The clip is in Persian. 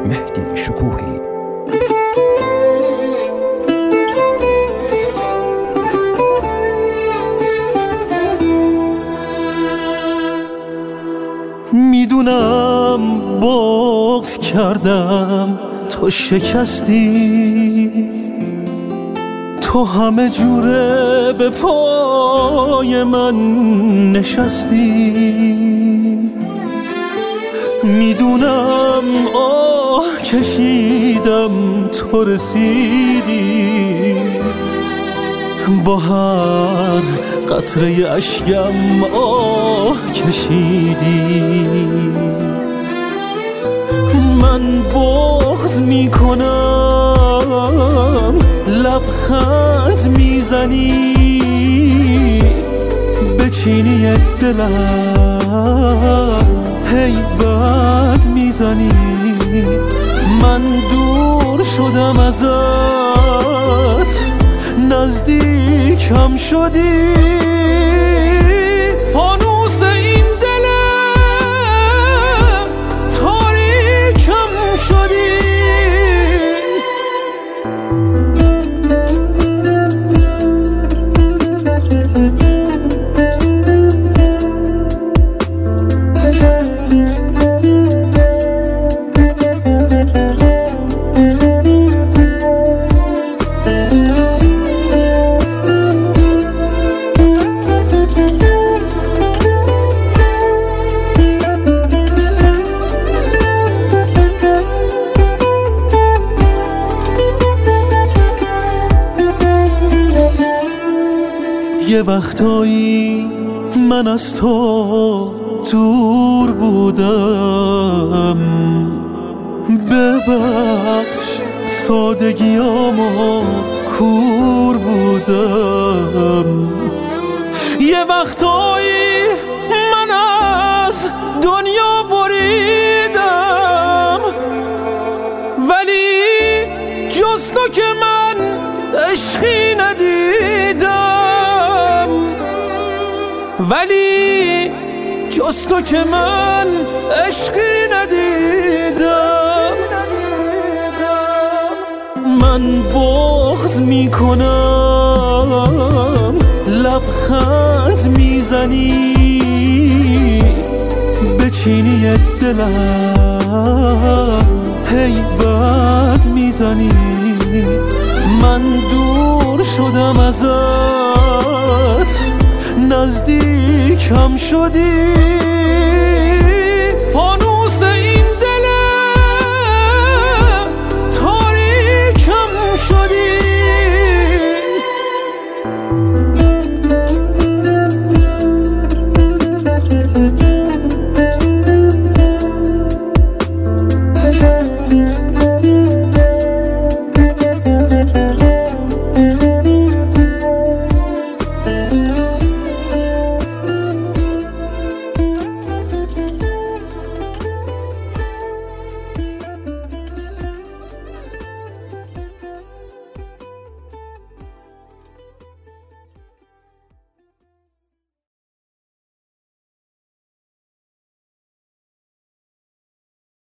مهدی شکوهی. میدونم بغض کردم تو شکستی، تو همه جوره به پای من نشستی. میدونم آه کشیدم تو رسیدی، با هر قطره اشکم آه کشیدی. من بغض میکنم لبخند میزنی، به چینی دلم هی بد میزنی. من دور شدم ازت نزدیکم شدی، فانوس این دلم تاریکم شدی. یه وقتایی من از تو دور بودم، ببخش سادگیامو کور بودم. یه وقتایی من از دنیا بریدم، ولی جز تو که من عشقی ندیدم، ولی جز تو که من عشقی ندیدم. من بغض میکنم لبخند میزنی، به چینی دلم هی بد میزنی. من دور شدم ازت نزدیکم شدی،